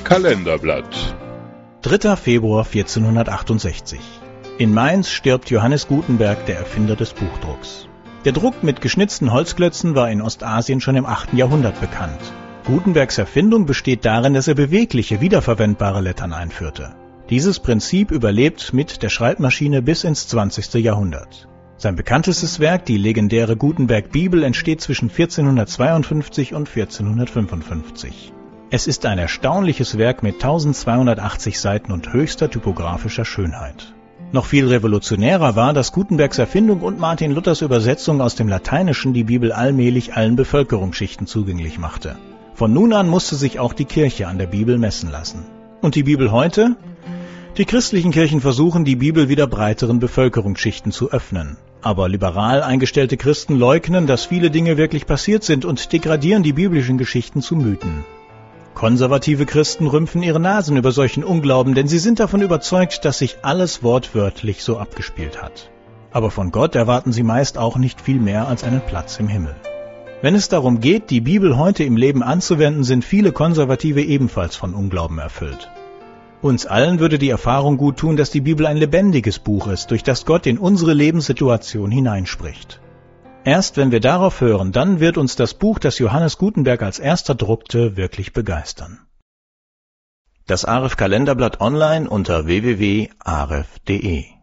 Kalenderblatt. 3. Februar 1468. In Mainz stirbt Johannes Gutenberg, der Erfinder des Buchdrucks. Der Druck mit geschnitzten Holzklötzen war in Ostasien schon im 8. Jahrhundert bekannt. Gutenbergs Erfindung besteht darin, dass er bewegliche, wiederverwendbare Lettern einführte. Dieses Prinzip überlebt mit der Schreibmaschine bis ins 20. Jahrhundert. Sein bekanntestes Werk, die legendäre Gutenberg-Bibel, entsteht zwischen 1452 und 1455. Es ist ein erstaunliches Werk mit 1280 Seiten und höchster typografischer Schönheit. Noch viel revolutionärer war, dass Gutenbergs Erfindung und Martin Luthers Übersetzung aus dem Lateinischen die Bibel allmählich allen Bevölkerungsschichten zugänglich machte. Von nun an musste sich auch die Kirche an der Bibel messen lassen. Und die Bibel heute? Die christlichen Kirchen versuchen, die Bibel wieder breiteren Bevölkerungsschichten zu öffnen. Aber liberal eingestellte Christen leugnen, dass viele Dinge wirklich passiert sind und degradieren die biblischen Geschichten zu Mythen. Konservative Christen rümpfen ihre Nasen über solchen Unglauben, denn sie sind davon überzeugt, dass sich alles wortwörtlich so abgespielt hat. Aber von Gott erwarten sie meist auch nicht viel mehr als einen Platz im Himmel. Wenn es darum geht, die Bibel heute im Leben anzuwenden, sind viele Konservative ebenfalls von Unglauben erfüllt. Uns allen würde die Erfahrung gut tun, dass die Bibel ein lebendiges Buch ist, durch das Gott in unsere Lebenssituation hineinspricht. Erst wenn wir darauf hören, dann wird uns das Buch, das Johannes Gutenberg als erster druckte, wirklich begeistern. Das AREF Kalenderblatt online unter www.aref.de